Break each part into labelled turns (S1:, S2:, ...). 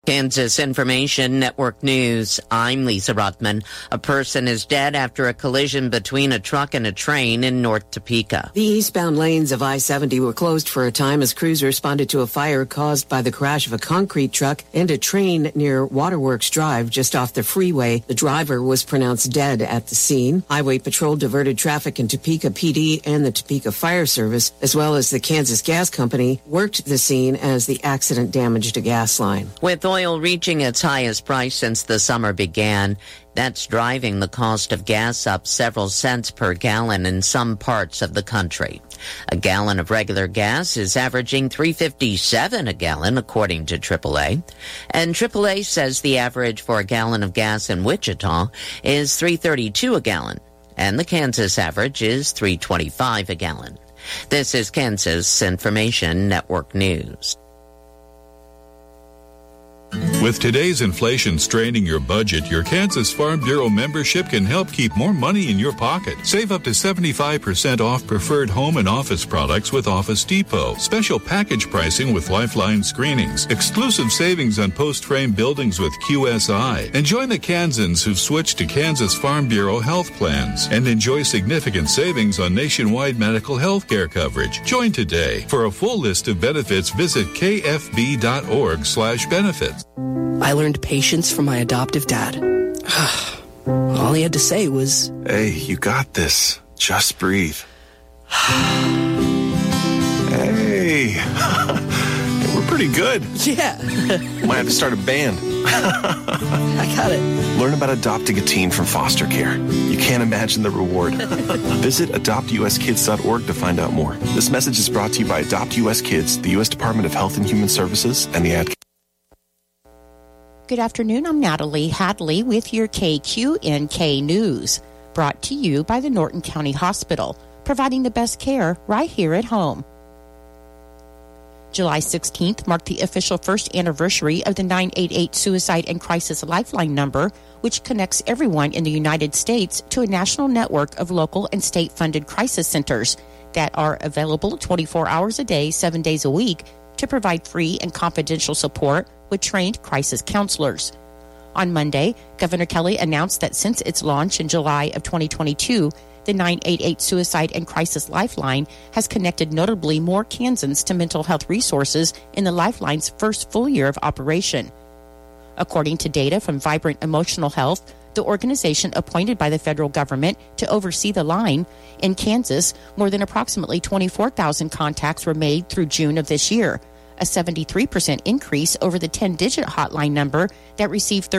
S1: Kansas Information Network News. I'm Lisa Rothman. A person is dead after a collision between a truck and a train in North Topeka.
S2: The eastbound lanes of I-70 were closed for a time as crews responded to a fire caused by the crash of a concrete truck and a train near Waterworks Drive just off the freeway. The driver was pronounced dead at the scene. Highway Patrol diverted traffic, and Topeka PD and the Topeka Fire Service, as well as the Kansas Gas Company, worked the scene as the accident damaged a gas line.
S1: With oil reaching its highest price since the summer began, that's driving the cost of gas up several cents per gallon in some parts of the country. A gallon of regular gas is averaging $3.57 a gallon, according to AAA. And AAA says the average for a gallon of gas in Wichita is $3.32 a gallon, and the Kansas average is $3.25 a gallon. This is Kansas Information Network News.
S3: With today's inflation straining your budget, your Kansas Farm Bureau membership can help keep more money in your pocket. Save up to 75% off preferred home and office products with Office Depot. Special package pricing with Lifeline screenings. Exclusive savings on post-frame buildings with QSI. And join the Kansans who've switched to Kansas Farm Bureau health plans. And enjoy significant savings on nationwide medical health care coverage. Join today. For a full list of benefits, visit kfb.org/benefits.
S4: I learned patience from my adoptive dad. All he had to say was,
S5: "Hey, you got this. Just breathe." Hey, we're pretty good.
S4: Yeah.
S5: Might have to start a band.
S4: I got it.
S5: Learn about adopting a teen from foster care. You can't imagine the reward. Visit adoptuskids.org to find out more. This message is brought to you by Adopt US Kids, the U.S. Department of Health and Human Services, and the Ad.
S6: Good afternoon. I'm Natalie Hadley with your KQNK News, brought to you by the Norton County Hospital, providing the best care right here at home. July 16th marked the official first anniversary of the 988 Suicide and Crisis Lifeline number, which connects everyone in the United States to a national network of local and state-funded crisis centers that are available 24 hours a day, 7 days a week, to provide free and confidential support with trained crisis counselors. On Monday, Governor Kelly announced that since its launch in July of 2022, the 988 Suicide and Crisis Lifeline has connected notably more Kansans to mental health resources in the Lifeline's first full year of operation. According to data from Vibrant Emotional Health, the organization appointed by the federal government to oversee the line, in Kansas, more than approximately 24,000 contacts were made through June of this year, a 73% increase over the 10-digit hotline number that received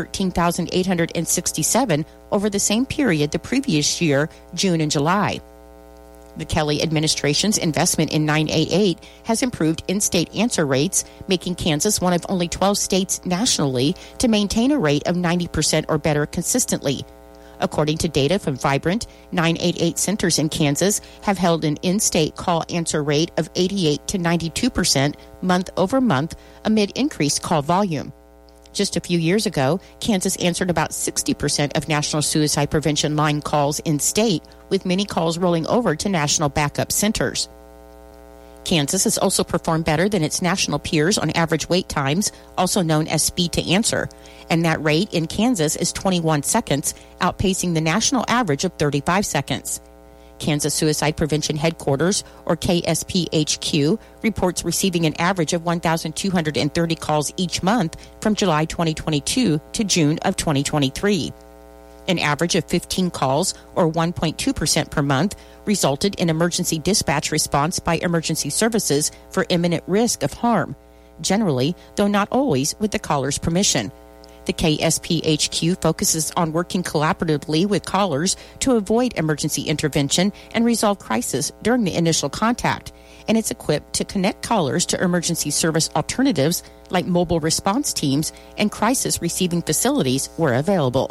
S6: 13,867 over the same period the previous year, June and July. The Kelly administration's investment in 988 has improved in-state answer rates, making Kansas one of only 12 states nationally to maintain a rate of 90% or better consistently. According to data from Vibrant, 988 centers in Kansas have held an in-state call answer rate of 88 to 92% month over month amid increased call volume. Just a few years ago, Kansas answered about 60% of national suicide prevention line calls in state, with many calls rolling over to national backup centers. Kansas has also performed better than its national peers on average wait times, also known as speed to answer, and that rate in Kansas is 21 seconds, outpacing the national average of 35 seconds. Kansas Suicide Prevention Headquarters, or KSPHQ, reports receiving an average of 1,230 calls each month from July 2022 to June of 2023. An average of 15 calls, or 1.2% per month, resulted in emergency dispatch response by emergency services for imminent risk of harm, generally, though not always, with the caller's permission. The KSPHQ focuses on working collaboratively with callers to avoid emergency intervention and resolve crisis during the initial contact, and it's equipped to connect callers to emergency service alternatives like mobile response teams and crisis receiving facilities where available.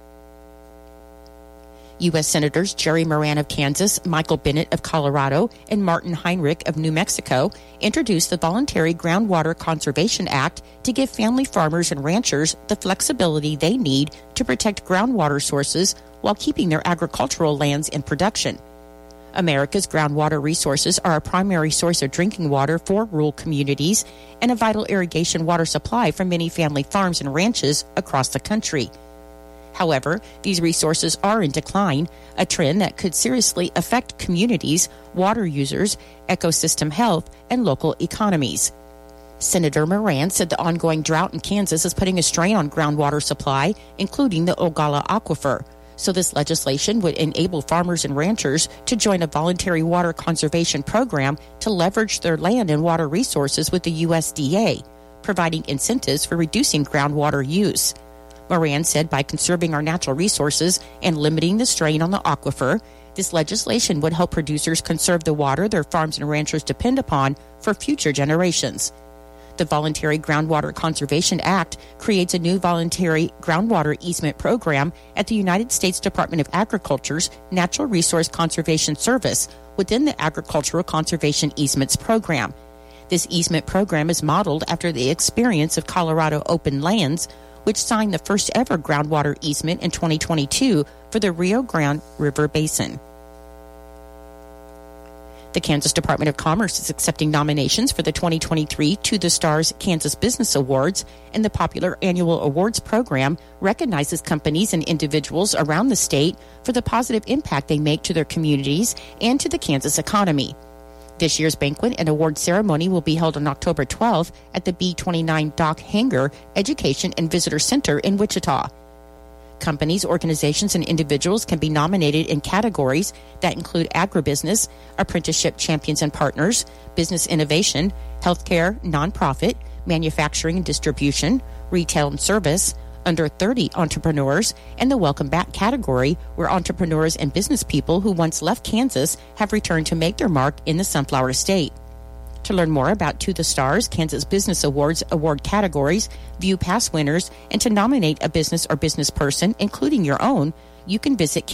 S6: U.S. Senators Jerry Moran of Kansas, Michael Bennet of Colorado, and Martin Heinrich of New Mexico introduced the Voluntary Groundwater Conservation Act to give family farmers and ranchers the flexibility they need to protect groundwater sources while keeping their agricultural lands in production. America's groundwater resources are a primary source of drinking water for rural communities and a vital irrigation water supply for many family farms and ranches across the country. However, these resources are in decline, a trend that could seriously affect communities, water users, ecosystem health, and local economies. Senator Moran said the ongoing drought in Kansas is putting a strain on groundwater supply, including the Ogallala Aquifer. So this legislation would enable farmers and ranchers to join a voluntary water conservation program to leverage their land and water resources with the USDA, providing incentives for reducing groundwater use. Moran said by conserving our natural resources and limiting the strain on the aquifer, this legislation would help producers conserve the water their farms and ranchers depend upon for future generations. The Voluntary Groundwater Conservation Act creates a new voluntary groundwater easement program at the United States Department of Agriculture's Natural Resource Conservation Service within the Agricultural Conservation Easements Program. This easement program is modeled after the experience of Colorado Open Lands, which signed the first ever groundwater easement in 2022 for the Rio Grande River Basin. The Kansas Department of Commerce is accepting nominations for the 2023 To the Stars Kansas Business Awards, and the popular annual awards program recognizes companies and individuals around the state for the positive impact they make to their communities and to the Kansas economy. This year's banquet and award ceremony will be held on October 12th at the B-29 Dock Hangar Education and Visitor Center in Wichita. Companies, organizations, and individuals can be nominated in categories that include agribusiness, apprenticeship champions and partners, business innovation, healthcare, nonprofit, manufacturing and distribution, retail and service, under 30 entrepreneurs, and the Welcome Back category, where entrepreneurs and business people who once left Kansas have returned to make their mark in the Sunflower State. To learn more about To the Stars Kansas Business Awards award categories, view past winners, and to nominate a business or business person, including your own, you can visit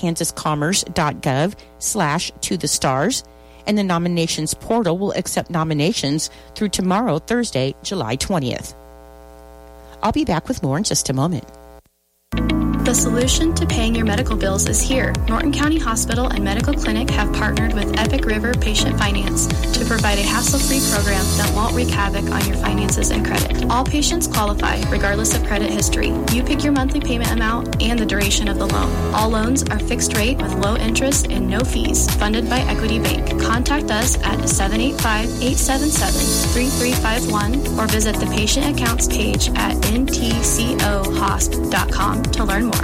S6: kansascommerce.gov/tothestars, and the nominations portal will accept nominations through tomorrow, Thursday, July 20th. I'll be back with more in just a moment.
S7: The solution to paying your medical bills is here. Norton County Hospital and Medical Clinic have partnered with Epic River Patient Finance to provide a hassle-free program that won't wreak havoc on your finances and credit. All patients qualify, regardless of credit history. You pick your monthly payment amount and the duration of the loan. All loans are fixed rate with low interest and no fees, funded by Equity Bank. Contact us at 785-877-3351 or visit the patient accounts page at ntcohosp.com to learn more.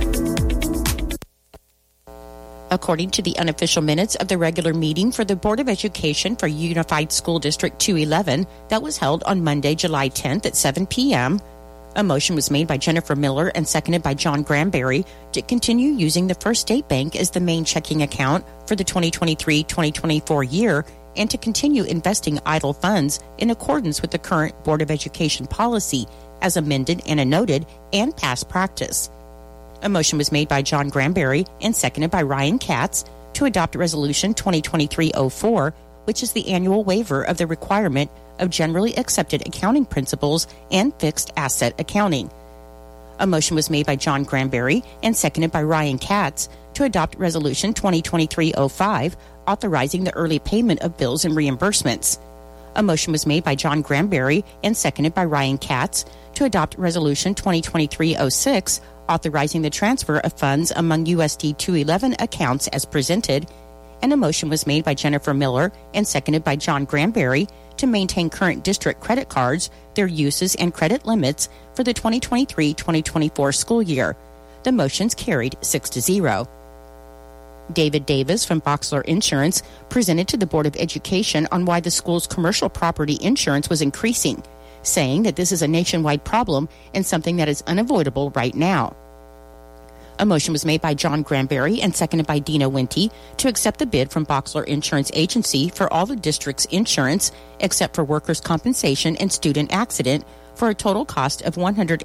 S6: According to the unofficial minutes of the regular meeting for the Board of Education for Unified School District 211 that was held on Monday, July 10th at 7 p.m., a motion was made by Jennifer Miller and seconded by John Granberry to continue using the First State Bank as the main checking account for the 2023-2024 year and to continue investing idle funds in accordance with the current Board of Education policy as amended and noted and past practice. A motion was made by John Granberry and seconded by Ryan Katz to adopt Resolution 2023-04, which is the annual waiver of the requirement of generally accepted accounting principles and fixed asset accounting. A motion was made by John Granberry and seconded by Ryan Katz to adopt Resolution 2023-05, authorizing the early payment of bills and reimbursements. A motion was made by John Granberry and seconded by Ryan Katz to adopt Resolution 2023-06, authorizing the transfer of funds among USD 211 accounts as presented, and a motion was made by Jennifer Miller and seconded by John Granberry to maintain current district credit cards, their uses, and credit limits for the 2023-2024 school year. The motions carried 6-0. David Davis from Boxler Insurance presented to the Board of Education on why the school's commercial property insurance was increasing, saying that this is a nationwide problem and something that is unavoidable right now. A motion was made by John Granberry and seconded by Dina Winty to accept the bid from Boxler Insurance Agency for all the district's insurance except for workers' compensation and student accident for a total cost of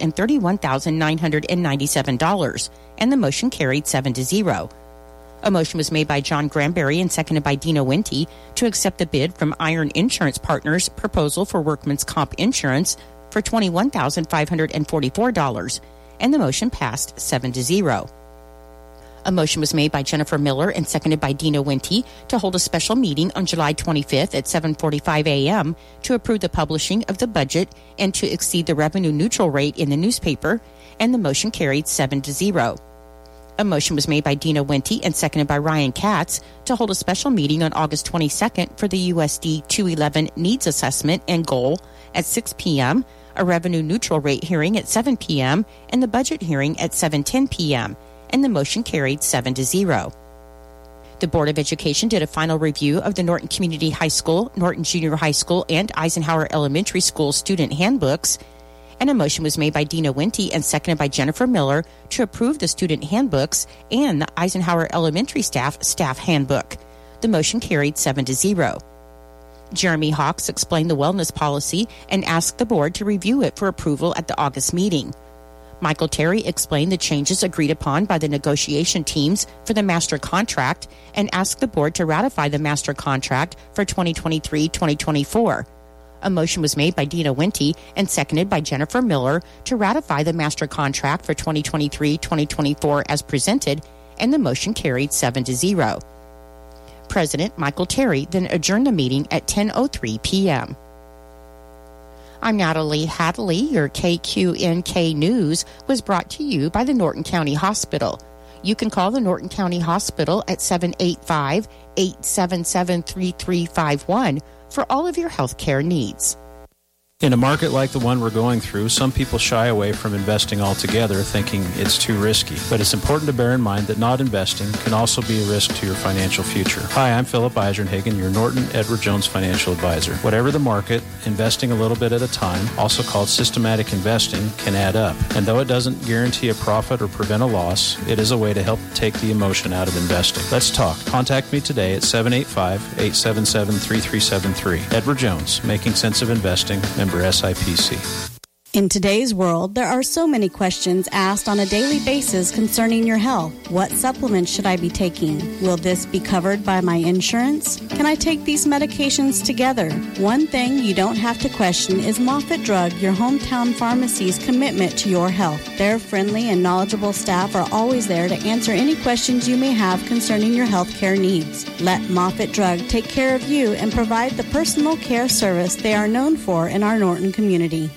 S6: $131,997, and the motion carried 7-0. A motion was made by John Granberry and seconded by Dina Winty to accept the bid from Iron Insurance Partners' proposal for workman's comp insurance for $21,544, and the motion passed 7-0. A motion was made by Jennifer Miller and seconded by Dina Winty to hold a special meeting on July 25th at 7:45 a.m. to approve the publishing of the budget and to exceed the revenue neutral rate in the newspaper, and the motion carried 7-0. A motion was made by Dina Winty and seconded by Ryan Katz to hold a special meeting on August 22nd for the USD 211 needs assessment and goal at 6 p.m., a revenue neutral rate hearing at 7 p.m., and the budget hearing at 7:10 p.m., and the motion carried 7-0. The Board of Education did a final review of the Norton Community High School, Norton Junior High School, and Eisenhower Elementary School student handbooks, and a motion was made by Dina Winty and seconded by Jennifer Miller to approve the student handbooks and the Eisenhower Elementary staff handbook. The motion carried 7-0. Jeremy Hawks explained the wellness policy and asked the board to review it for approval at the August meeting. Michael Terry explained the changes agreed upon by the negotiation teams for the master contract and asked the board to ratify the master contract for 2023-2024. A motion was made by Dina Winty and seconded by Jennifer Miller to ratify the master contract for 2023-2024 as presented, and the motion carried 7-0. President Michael Terry then adjourned the meeting at 10:03 p.m. I'm Natalie Hadley. Your KQNK News was brought to you by the Norton County Hospital. You can call the Norton County Hospital at 785-877-3351 for all of your health care needs.
S8: In a market like the one we're going through, some people shy away from investing altogether, thinking it's too risky. But it's important to bear in mind that not investing can also be a risk to your financial future. Hi, I'm Philip Eisenhagen, your Norton Edward Jones financial advisor. Whatever the market, investing a little bit at a time, also called systematic investing, can add up. And though it doesn't guarantee a profit or prevent a loss, it is a way to help take the emotion out of investing. Let's talk. Contact me today at 785-877-3373. Edward Jones, Making Sense of Investing, member SIPC.
S9: In today's world, there are so many questions asked on a daily basis concerning your health. What supplements should I be taking? Will this be covered by my insurance? Can I take these medications together? One thing you don't have to question is Moffitt Drug, your hometown pharmacy's commitment to your health. Their friendly and knowledgeable staff are always there to answer any questions you may have concerning your health care needs. Let Moffitt Drug take care of you and provide the personal care service they are known for in our Norton community.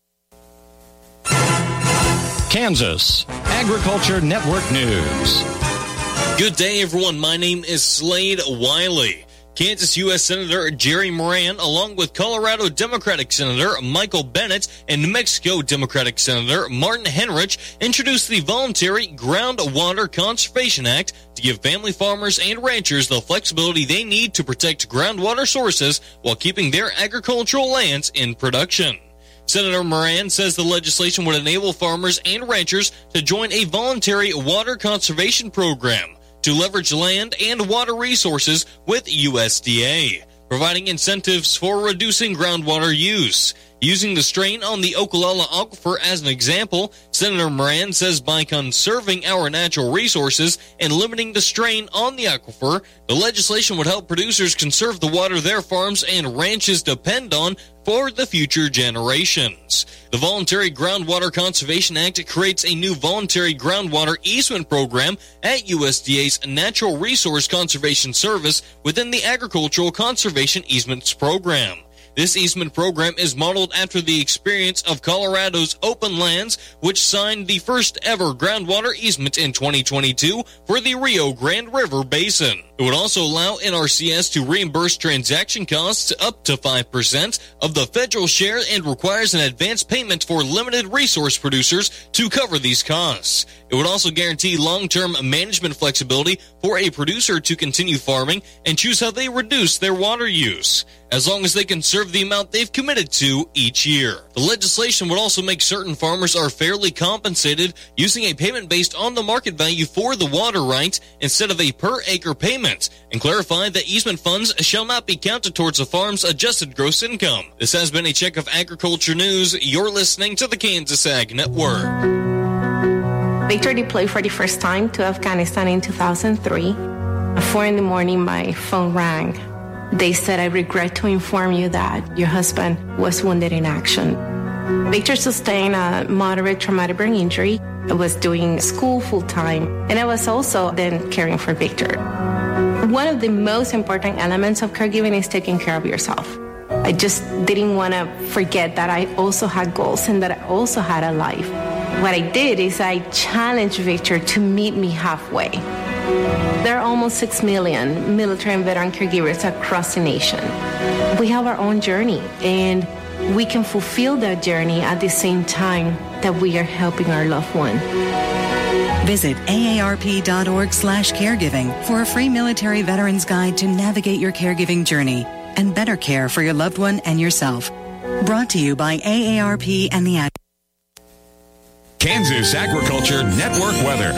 S10: Kansas Agriculture Network News.
S11: Good day, everyone. My name is Slade Wiley. Kansas U.S. Senator Jerry Moran, along with Colorado Democratic Senator Michael Bennett and New Mexico Democratic Senator Martin Henrich, introduced the Voluntary Groundwater Conservation Act to give family farmers and ranchers the flexibility they need to protect groundwater sources while keeping their agricultural lands in production. Senator Moran says the legislation would enable farmers and ranchers to join a voluntary water conservation program to leverage land and water resources with USDA, providing incentives for reducing groundwater use. Using the strain on the Okolala Aquifer as an example, Senator Moran says by conserving our natural resources and limiting the strain on the aquifer, the legislation would help producers conserve the water their farms and ranches depend on for the future generations. The Voluntary Groundwater Conservation Act creates a new voluntary groundwater easement program at USDA's Natural Resource Conservation Service within the Agricultural Conservation Easements Program. This easement program is modeled after the experience of Colorado's Open Lands, which signed the first ever groundwater easement in 2022 for the Rio Grande River Basin. It would also allow NRCS to reimburse transaction costs up to 5% of the federal share and requires an advance payment for limited resource producers to cover these costs. It would also guarantee long-term management flexibility for a producer to continue farming and choose how they reduce their water use, as long as they conserve the amount they've committed to each year. The legislation would also make certain farmers are fairly compensated using a payment based on the market value for the water right instead of a per-acre payment, and clarify that easement funds shall not be counted towards a farm's adjusted gross income. This has been a Check of Agriculture News. You're listening to the Kansas Ag Network.
S12: Victor deployed for the first time to Afghanistan in 2003. At 4 in the morning, my phone rang. They said, "I regret to inform you that your husband was wounded in action." Victor sustained a moderate traumatic brain injury. I was doing school full-time, and I was also then caring for Victor. One of the most important elements of caregiving is taking care of yourself. I just didn't want to forget that I also had goals and that I also had a life. What I did is I challenged Victor to meet me halfway. There are almost 6 million military and veteran caregivers across the nation. We have our own journey, and we can fulfill that journey at the same time that we are helping our loved one.
S13: Visit aarp.org/caregiving for a free military veterans guide to navigate your caregiving journey and better care for your loved one and yourself. Brought to you by AARP and the
S10: Kansas Agriculture Network weather.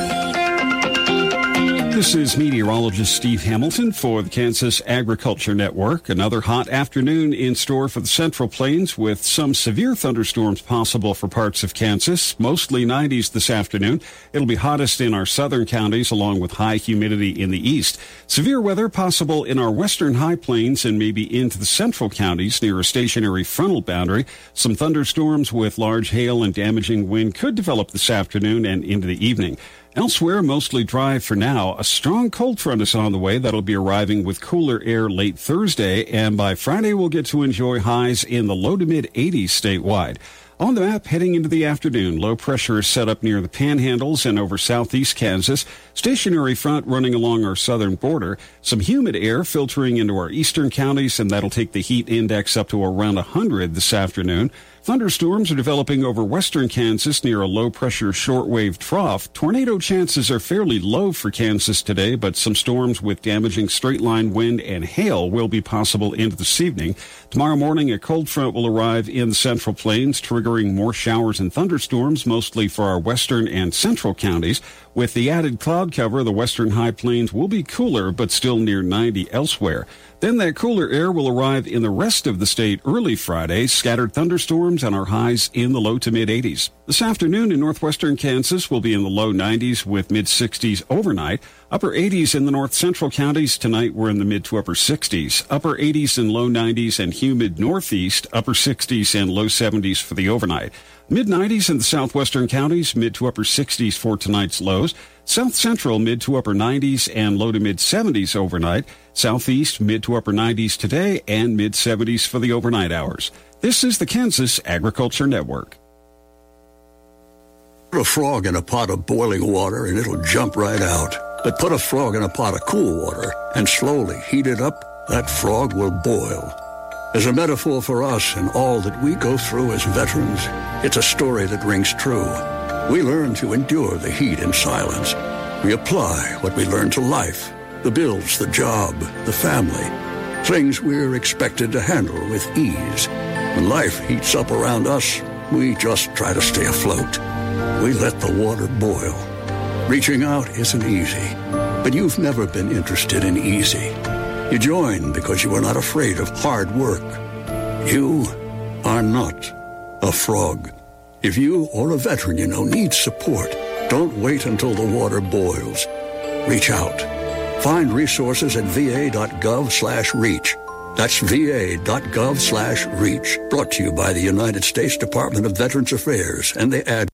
S14: This is meteorologist Steve Hamilton for the Kansas Agriculture Network. Another hot afternoon in store for the Central Plains with some severe thunderstorms possible for parts of Kansas. Mostly 90s this afternoon. It'll be hottest in our southern counties along with high humidity in the east. Severe weather possible in our western high plains and maybe into the central counties near a stationary frontal boundary. Some thunderstorms with large hail and damaging wind could develop this afternoon and into the evening. Elsewhere, mostly dry for now. A strong cold front is on the way. That'll be arriving with cooler air late Thursday, and by Friday we'll get to enjoy highs in the low to mid-80s statewide. On the map, heading into the afternoon, low pressure is set up near the Panhandles and over southeast Kansas. Stationary front running along our southern border. Some humid air filtering into our eastern counties, and that'll take the heat index up to around 100 this afternoon. Thunderstorms are developing over western Kansas near a low-pressure shortwave trough. Tornado chances are fairly low for Kansas today, but some storms with damaging straight-line wind and hail will be possible into this evening. Tomorrow morning, a cold front will arrive in the Central Plains, triggering more showers and thunderstorms, mostly for our western and central counties. With the added cloud cover, the western high plains will be cooler, but still near 90 elsewhere. Then that cooler air will arrive in the rest of the state early Friday. Scattered thunderstorms and our highs in the low to mid-80s. This afternoon in northwestern Kansas will be in the low 90s with mid-60s overnight. Upper 80s in the north central counties. Tonight we're in the mid to upper 60s. Upper 80s and low 90s and humid northeast. Upper 60s and low 70s for the overnight. Mid-90s in the southwestern counties. Mid to upper 60s for tonight's lows. South Central, mid to upper 90s and low to mid 70s overnight. Southeast, mid to upper 90s today and mid 70s for the overnight hours. This is the Kansas Agriculture Network.
S15: Put a frog in a pot of boiling water and it'll jump right out. But put a frog in a pot of cool water and slowly heat it up, that frog will boil. As a metaphor for us and all that we go through as veterans, it's a story that rings true. We learn to endure the heat in silence. We apply what we learn to life, the bills, the job, the family, things we're expected to handle with ease. When life heats up around us, we just try to stay afloat. We let the water boil. Reaching out isn't easy, but you've never been interested in easy. You join because you are not afraid of hard work. You are not a frog. If you or a veteran you know needs support, don't wait until the water boils. Reach out. Find resources at va.gov/reach. That's va.gov/reach. Brought to you by the United States Department of Veterans Affairs and the ad.